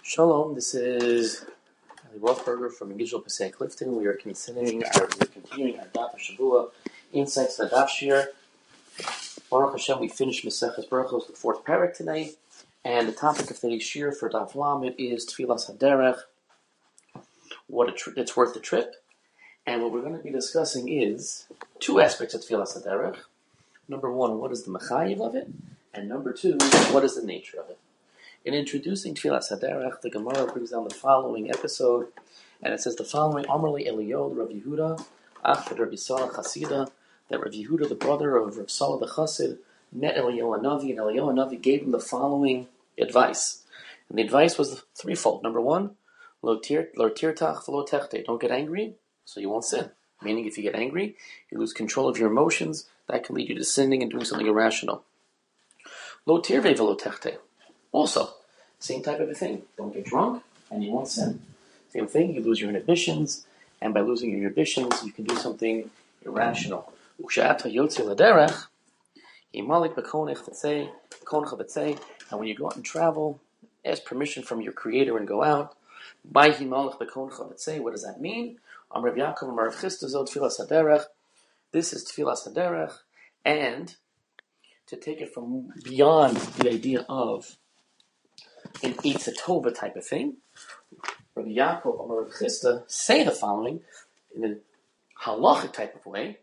Shalom, this is Ali Rothberger from Gizhel Pesach Clifton. We are continuing our Daf Shavua Insights of the Daf Shir. Baruch Hashem, we finished Maseches Berachos, the fourth parak tonight, and the topic of today's Shir for Daf Lamed is Tfilas Haderech. It's worth the trip, and what we're going to be discussing is two aspects of Tfilas Haderech. Number one, what is the mechayiv of it, and number two, what is the nature of it. In introducing Tfilas Haderech, the Gemara brings down the following episode, and it says the following: Amarli Eliyahu Rav Yehuda, Achad Rabbi Salah Chasida, that Rav Yehuda, the brother of Rav Salah the Chassid, met Eliyahu Hanavi, and Eliyahu Hanavi gave him the following advice. And the advice was threefold. Number one, Lo tirtach v'lo techte, don't get angry, so you won't sin. Meaning, if you get angry, you lose control of your emotions, that can lead you to sinning and doing something irrational. Lo tirve v'lo techte. Also, same type of a thing. Don't get drunk, and you won't sin. Same thing, you lose your inhibitions, and by losing your inhibitions, you can do something irrational. And when you go out and travel, ask permission from your creator and go out. What does that mean? This is Tfilas Haderech, and to take it from beyond the idea of an Eitz Tova type of thing, Rabbi Yaakov and Rav Chisda say the following in a halachic type of way: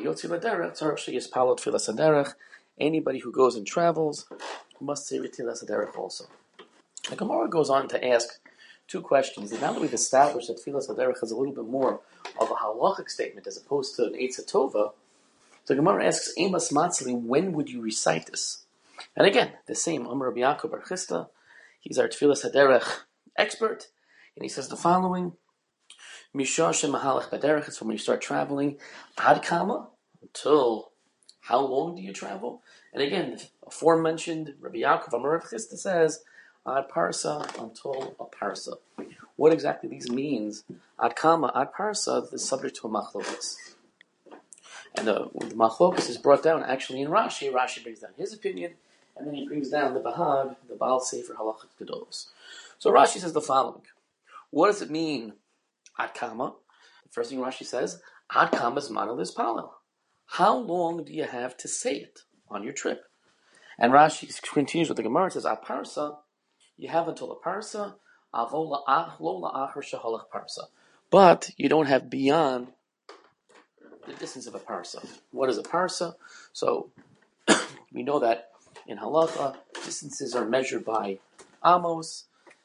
anybody who goes and travels must say Tfilas Haderech also. The Gemara goes on to ask two questions. And now that we've established that Tfilas Haderech is a little bit more of a halachic statement as opposed to an Eitz Tova, the Gemara asks, Emas Matzli, when would you recite this? And again, the same Rabbi Yaakov Bar Chisda, he's our Tfilas Haderech expert, and he says the following: Mishah shemahalach baderech, it's when you start traveling. Ad kama, until how long do you travel? And again, aforementioned Rabbi Yaakov Amar Rav Chisda says ad parsa, until a parsa. What exactly these means, ad kama, ad parsa, is subject to a machlokas. And the machlokas is brought down actually in Rashi. Rashi brings down his opinion, and then he brings down the Bahag, the Baal Sefer Halachot Gedolos. So Rashi says the following: what does it mean, ad kama? The first thing Rashi says, ad kama is manalis palel. How long do you have to say it on your trip? And Rashi continues with the Gemara. It says, ad parsa, you have until a parsa, avola lo la'achar shehalach parsa. But you don't have beyond the distance of a parsa. What is a parsa? So we know that in halacha, distances are measured by amos.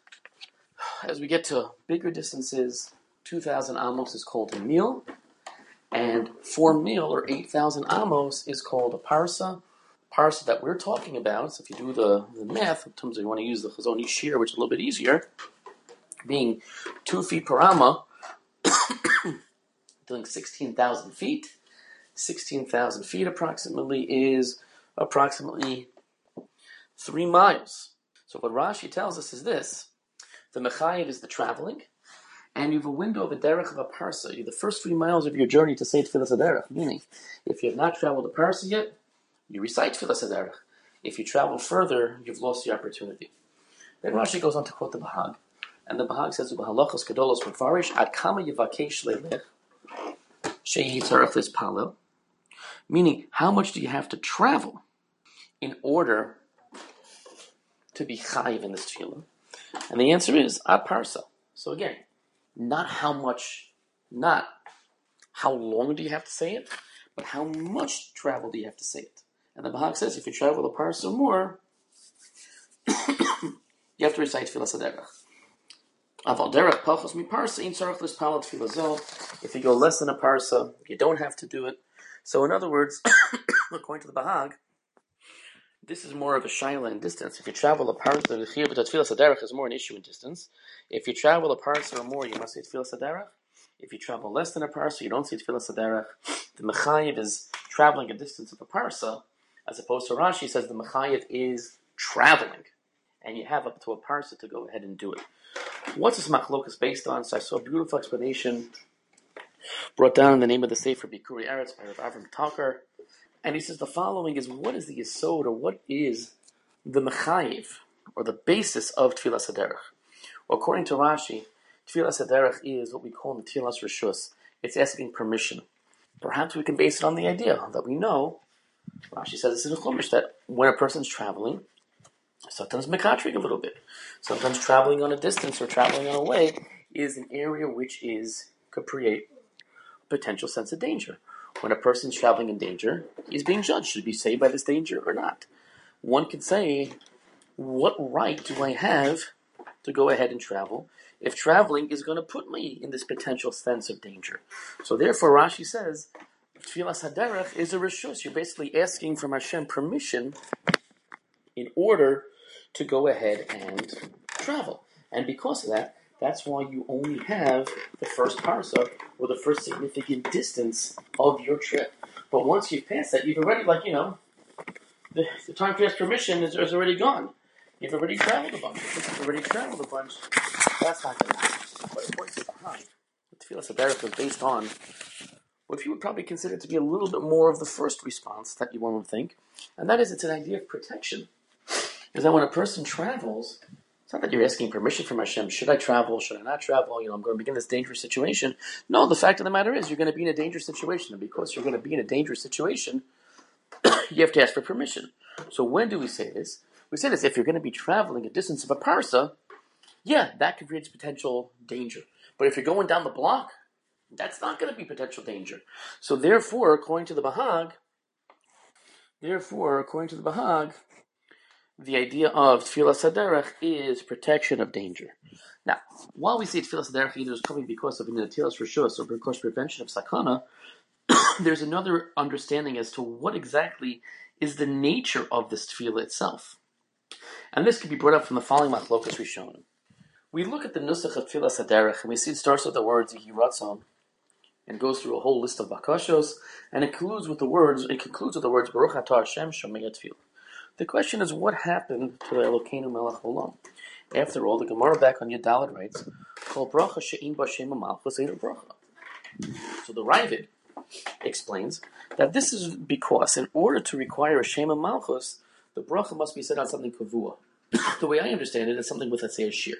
As we get to bigger distances, 2,000 amos is called a mil, and 4 mil or 8,000 amos is called a parsa. Parsa that we're talking about, so if you do the math, in terms of you want to use the Chazon Ish Shir, which is a little bit easier, being 2 feet per amma, doing 16,000 feet. 16,000 feet approximately is approximately 3 miles. So what Rashi tells us is this: the mechayiv is the traveling, and you have a window of a derech of a parsa. You have the first 3 miles of your journey to say Tfilas Haderech, meaning if you have not traveled a parsa yet, you recite Tfilas Haderech. If you travel further, you've lost the opportunity. Then Rashi goes on to quote the Bahag, and the Bahag says, "U'b'halachos gedolos mefarish ad kama yivakesh leilech shehi tzarech lispalel," meaning how much do you have to travel in order to be chayiv in this tefillah? And the answer is ad parsa. So again, not how long do you have to say it, but how much travel do you have to say it. And the Bahag says if you travel a parsa or more, you have to recite Tfilas Haderech. Aval derech pachos mi parsa in tzarech lispalel tefillah zo. If you go less than a parsa, you don't have to do it. So in other words, according to the Bahag, this is more of a shaila in distance. If you travel a parsa, the Tfilas Haderech is more an issue in distance. If you travel a parsa or more, you must say Tfilas Haderech. If you travel less than a parsa, you don't say Tfilas Haderech. The mechayiv is traveling a distance of a parsa, as opposed to Rashi says the mechayiv is traveling, and you have up to a parsa to go ahead and do it. What's this machlokas based on? So I saw a beautiful explanation brought down in the name of the Sefer Bikuri Eretz by Rav Avram Talker. And he says the following is, what is the yesod, or what is the mechayiv, or the basis of Tfilas Haderech? Well, according to Rashi, Tfilas Haderech is what we call Netilas Rishus. It's asking permission. Perhaps we can base it on the idea that we know, Rashi says this in the Chumash, that when a person's traveling, sometimes mekatrig a little bit. Sometimes traveling on a distance or traveling on a way is an area which could create a potential sense of danger. When a person's traveling in danger, he's being judged. Should he be saved by this danger or not? One could say, what right do I have to go ahead and travel if traveling is going to put me in this potential sense of danger? So therefore, Rashi says, Tfilas Haderech is a reshus. You're basically asking from Hashem permission in order to go ahead and travel. And because of that, that's why you only have the first parsa, or the first significant distance of your trip. But once you've passed that, you've already, the time to ask permission is already gone. You've already traveled a bunch. That's not going to happen. But according to the Bahai, the Tfilas Haderech was based on what you would probably consider to be a little bit more of the first response that one would think, and that is it's an idea of protection. Is that when a person travels, it's not that you're asking permission from Hashem, should I travel, should I not travel, I'm going to begin this dangerous situation. No, the fact of the matter is you're going to be in a dangerous situation, and because you're going to be in a dangerous situation, you have to ask for permission. So when do we say this? We say this if you're going to be traveling a distance of a parsa, yeah, that could create potential danger. But if you're going down the block, that's not going to be potential danger. So therefore, according to the Bahag, the idea of Tfilas Haderech is protection of danger. Now, while we say Tfilas Haderech either is coming because of Netilas Rishus or because of prevention of Sakana, there's another understanding as to what exactly is the nature of this Tfilah itself. And this can be brought up from the following Machlokas Rishonim. We look at the Nusach of Tfilas Haderech and we see it starts with the words Yehi Ratzon and goes through a whole list of bakashos and it concludes with the words Baruch Atah Hashem Shomei Tfilah. The question is, what happened to the Elokeinu Melech Olam? After all, the Gemara back on Yudalad writes, Kol bracha she'in ba shem malchus ein bracha. So the Ravid explains that this is because in order to require a Shem Malchus, the bracha must be said on something kavua. The way I understand it is something with, let's say, a shir.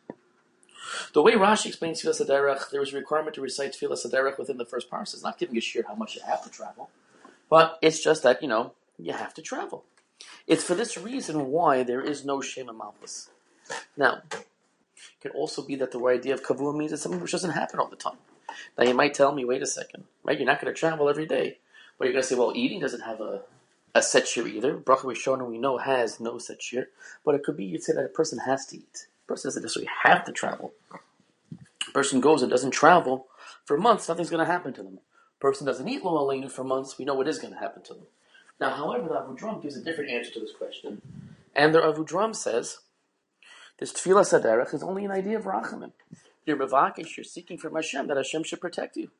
The way Rashi explains Tfilas Haderech, there is a requirement to recite Tfilas Haderech within the first parsa. It's not giving a shir how much you have to travel, but it's just that, you have to travel. It's for this reason why there is no Shema Malchus. Now, it can also be that the idea of Kavua means it's something which doesn't happen all the time. Now, you might tell me, wait a second, right? You're not going to travel every day. But you're going to say, well, eating doesn't have a set shir either. Bracha Rishona, we know, has no set shir. But it could be, you'd say that a person has to eat. A person doesn't necessarily have to travel. A person goes and doesn't travel for months, nothing's going to happen to them. A person doesn't eat lo aleinu for months, we know what is going to happen to them. Now, however, the Avudraham gives a different answer to this question. And the Avudraham says, this Tfilas Haderech is only an idea of Rachamim. You're mevakesh, you're seeking from Hashem, that Hashem should protect you.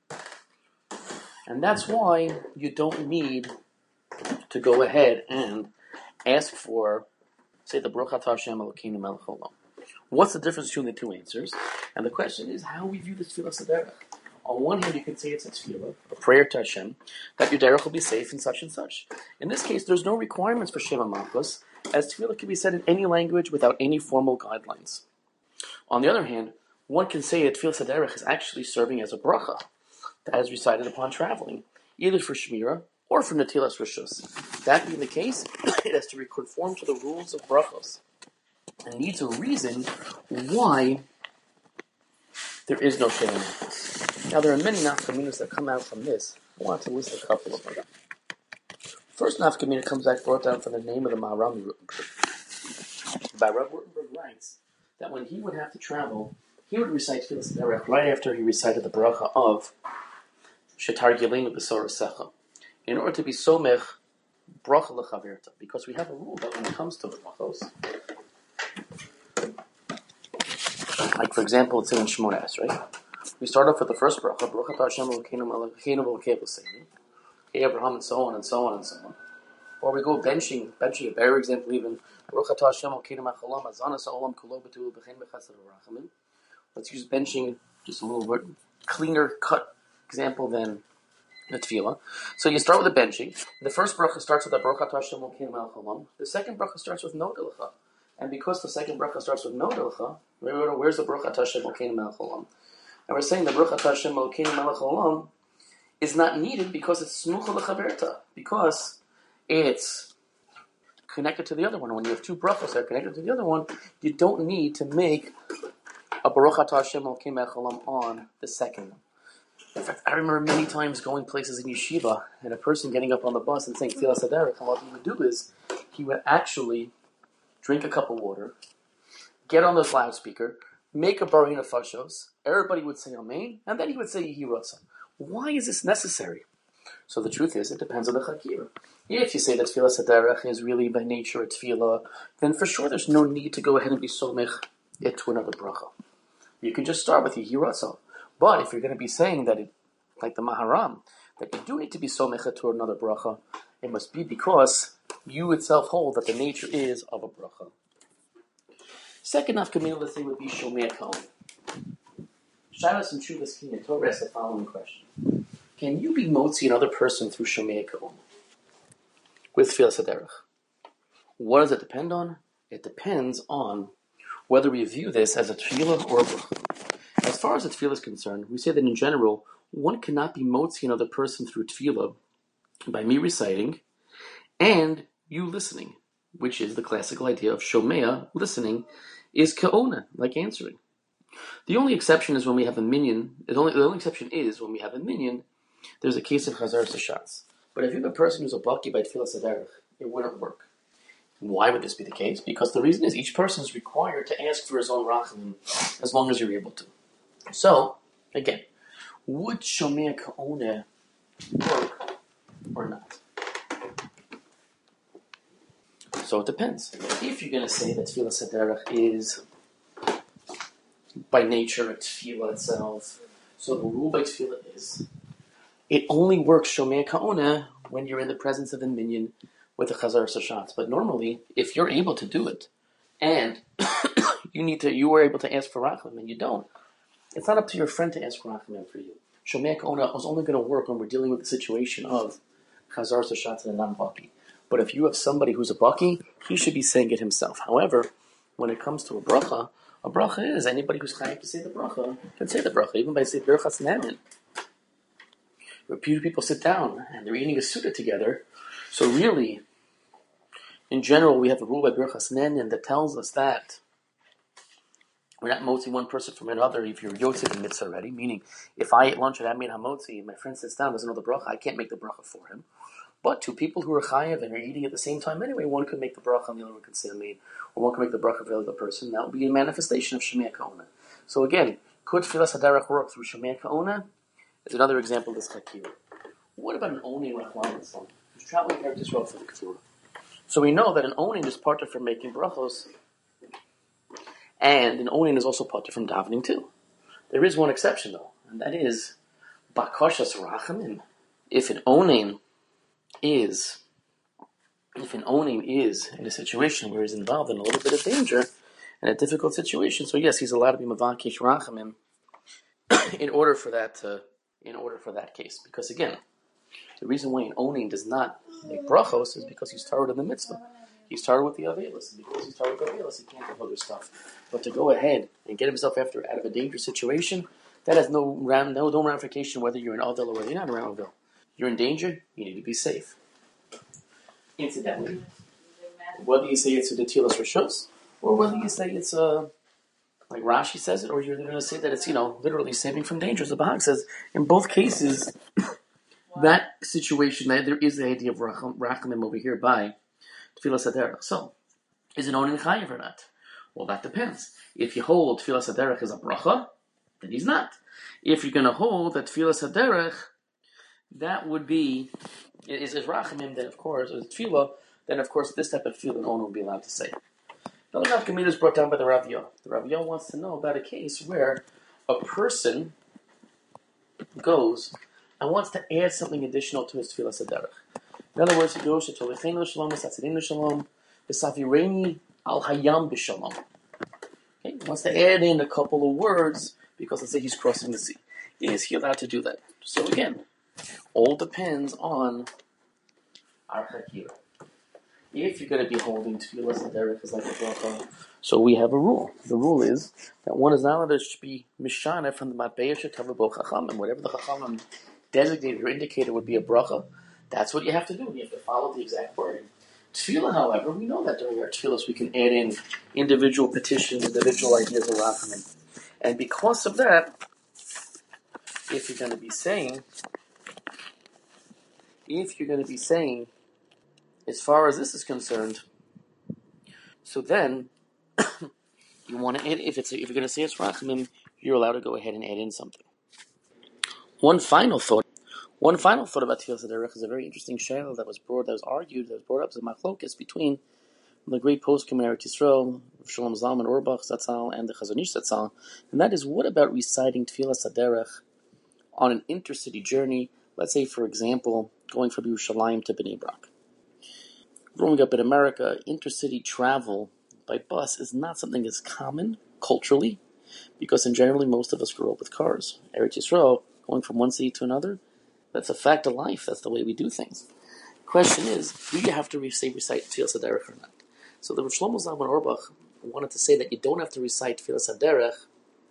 And that's why you don't need to go ahead and ask for, say, the Baruch Atah Hashem Elokeinu Melech Olam. What's the difference between the two answers? And the question is how we view this Tfilas Haderech. On one hand, you can say it's a tefillah, a prayer to Hashem, that your derech will be safe and such and such. In this case, there's no requirements for Shema Malchus, as tefillah can be said in any language without any formal guidelines. On the other hand, one can say that Tfilas Haderech is actually serving as a bracha, as recited upon traveling, either for Shmira or for Netilas Rishus. That being the case, it has to conform to the rules of brachos, and needs a reason why there is no Shema Malchus. Now, there are many nafkaminas that come out from this. I want to list a couple of them. First nafkamina comes back brought down from the name of the Maharam Rutenberg. Rav Rutenberg writes that when he would have to travel, he would recite Tfilas Haderech right after he recited the bracha of Shetar Gilenu B'Sor Secha, in order to be somech bracha lechaverta, because we have a rule that when it comes to brachos, like for example, it's in Shemona Esrei, right? We start off with the first bracha, Baruch Atah Hashem Elokeinu Melech Olam, Abraham, and so on and so on and so on. Or we go benching a better example even, Baruch Atah Hashem Elokeinu Melech Olam, Azanas Ha'olam Kulo B'Tuv B'Chein B'Chesed V'Rachamim. Let's use benching, just a little bit cleaner cut example than the tefillah. So you start with the benching. The first bracha starts with the Baruch Atah Hashem Elokeinu Melech Olam. The second bracha starts with No Elecha. And because the second bracha starts with no Dilcha, where's the Baruch Atah Hashem Elokeinu Melech Olam? And we're saying the Baruch Atah Hashem Elokeinu Melech Olam is not needed because it's Smucha L'Chaverta, because it's connected to the other one. When you have two brachos that are connected to the other one, you don't need to make a Baruch Atah Hashem Elokeinu Melech Olam on the second one. In fact, I remember many times going places in yeshiva and a person getting up on the bus and saying Tfilas Haderech, and what he would do is he would actually drink a cup of water, get on the loudspeaker, make a Barina Fashos, everybody would say Amen, and then he would say Yehi Ratzon. Why is this necessary? So the truth is, it depends on the Chakira. If you say that Tfilas Haderech is really by nature a Tfilah, then for sure there's no need to go ahead and be somech it to another bracha. You can just start with Yehi Ratzon. But if you're going to be saying that, like the Maharam, that you do need to be somech to another bracha, it must be because you itself hold that the nature is of a bracha. Second nafkamina, let's say, would be Shomei Ka'on. Shabbos and Shuvas Kinyan Torah asks the following question. Can you be motzi another person through Shomei Ka'on with Tfilas Haderech? What does it depend on? It depends on whether we view this as a tefillah or a bracha. As far as the tefillah is concerned, we say that in general, one cannot be motzi another person through tefillah by me reciting and you listening, which is the classical idea of shomea, listening, is ka'ona, like answering. The only exception is when we have a minyan. The only exception is when we have a minyan, there's a case of chazar sashatz. But if you have a person who's a baki by tefillas haderech, it wouldn't work. Why would this be the case? Because the reason is each person is required to ask for his own rachamim as long as you're able to. So, again, would shomea ka'ona work or not? So it depends. If you're going to say that Tfilas Haderech is by nature a tefillah itself, so the rule by tefillah is it only works Shomei Ka'ona when you're in the presence of a minyan with a chazar sashat. But normally, if you're able to do it and you were able to ask for rachamim and you don't, it's not up to your friend to ask for rachamim for you. Shomei Ka'ona is only going to work when we're dealing with the situation of chazar sashat and a non-baki. But if you have somebody who's a baki, he should be saying it himself. However, when it comes to a bracha is anybody who's chayav to say the bracha can say the bracha, even by saying Birchas Ne'emin. Where people sit down and they're eating a suda together. So really, in general, we have a rule by Birchas Ne'emin that tells us that we're not motzi one person from another if you're yotzei in mitzvah already. Meaning, if I eat lunch at Amid HaMotzi and my friend sits down, doesn't know the bracha, I can't make the bracha for him. But two people who are chayav and are eating at the same time anyway, one could make the bracha and the other one could say amen, or one could make the bracha for the other person. That would be a manifestation of Shomei Ka'ona. So again, could Tfilas Haderech work through Shomei Ka'ona? Is another example of this chakir. What about an onin Rachman Islam who's traveling here to Israel for the kfura? So we know that an onin is parted from making brachos, and an onin is also parted from davening too. There is one exception though, and that is bakashas rachamim. If an onin is in a situation where he's involved in a little bit of danger and a difficult situation, so yes, he's allowed to be mavakish rachamim in order for that case. Because again, the reason why an onin does not make brachos is because he's started in the mitzvah. He started with the avelis, and because he started with the avelis, he can't have other stuff. But to go ahead and get himself out of a dangerous situation, that has no ramification whether you're in Avil or whether you're not in Avil. You're in danger, you need to be safe. Incidentally, whether you say it's a Netilas Rishos, or whether you say it's like Rashi says it, or you're going to say that it's, literally saving from danger. The Bahag says, in both cases, that situation, there is the idea of Rachamim over here by Tfilas Haderech. So, is it onin chayiv or not? Well, that depends. If you hold Tfilas Haderech as a bracha, then he's not. If you're going to hold that Tfilas Haderech, that would be, is Rachamim, then of course, or Tfilah, then of course this type of Tfilah an owner would be allowed to say. Another nafkamina is brought down by the Rav Yah. The Rav Yah wants to know about a case where a person goes and wants to add something additional to his Tfilas Haderech. In other words, he goes to Tolichenu Shalom, Satzidinu Shalom, B'Savireni Al Hayam B'Shalom. Okay, he wants to add in a couple of words because let's say he's crossing the sea. Is he allowed to do that? So again, all depends on our chakira. if you're going to be holding Tfilas Haderech as like a bracha, so we have a rule. The rule is that one is not allowed to be mishana from the matbeya shetava bo chachamim. Whatever the chachamim designated or indicated would be a bracha, that's what you have to do. You have to follow the exact wording. Tefillah, however, we know that during our tefillahs we can add in individual petitions, individual ideas of rachamim. And because of that, if you're going to be saying, as far as this is concerned, so then you want to add, if you're going to say it's rachamim, you're allowed to go ahead and add in something. One final thought about Tfilas Haderech is a very interesting shayla that was brought up as a machlokas between the great poskim Eretz Yisrael, Shalom Zalman Auerbach Zatzal, and the Chazon Ish Zatzal, and that is, what about reciting Tfilas Haderech on an intercity journey? Let's say, for example, going from Yerushalayim to Bnei Brak. Growing up in America, intercity travel by bus is not something as common culturally, because in generally most of us grew up with cars. Eretz Yisrael, going from one city to another, that's a fact of life. That's the way we do things. Question is, do you have to recite Tfilas Haderech or not? So the Rav Shlomo Zalman Auerbach wanted to say that you don't have to recite Tfilas Haderech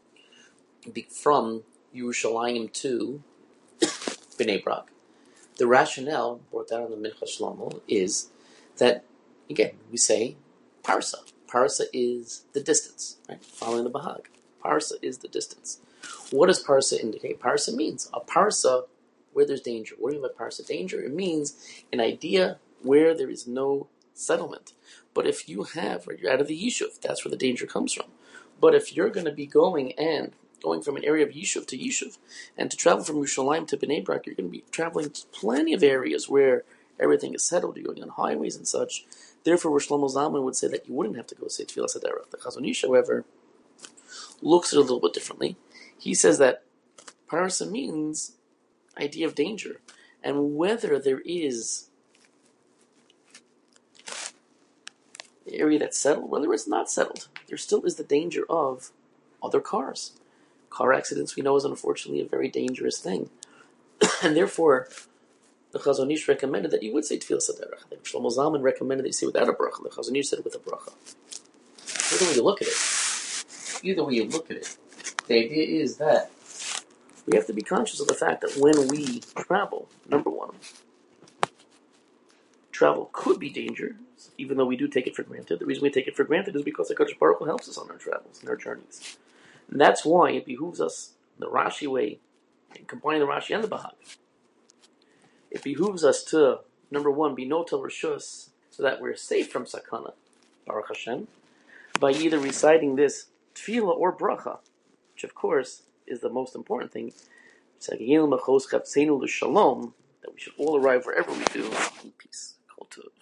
from Yerushalayim to Bnei Brak. The rationale brought down in the Minchas Shlomo is that, again, we say parsa. Parsa is the distance, right? Following the Bahag. Parsa is the distance. What does parsa indicate? Parsa means a parsa where there's danger. What do you mean by parsa danger? It means an idea where there is no settlement. But if you're out of the Yishuv, that's where the danger comes from. But if you're going to be going from an area of Yishuv to Yishuv, and to travel from Yerushalayim to Bnei Brak, you're going to be traveling to plenty of areas where everything is settled. You're going on highways and such. Therefore, Rosh Shlomo Zalman would say that you wouldn't have to go say Tfilas Haderech. The Chazon Ish, however, looks at it a little bit differently. He says that parsa means idea of danger, and whether there is the area that's settled, whether it's not settled, there still is the danger of other cars. Car accidents, we know, is unfortunately a very dangerous thing. And therefore, the Chazon Ish recommended that you would say Tfilas Haderech. The Shlomo Zalman recommended that you say without a bracha. The Chazon Ish said with a bracha. Either way you look at it, the idea is that we have to be conscious of the fact that when we travel, number one, travel could be dangerous, even though we do take it for granted. The reason we take it for granted is because HaKadosh Baruch Hu helps us on our travels and our journeys. And that's why it behooves us, the Rashi way, in combining the Rashi and the Bahag, it behooves us to, number one, be notel reshus, so that we're safe from sakana, Baruch Hashem, by either reciting this tefillah or bracha, which of course is the most important thing, that we should all arrive wherever we do in peace.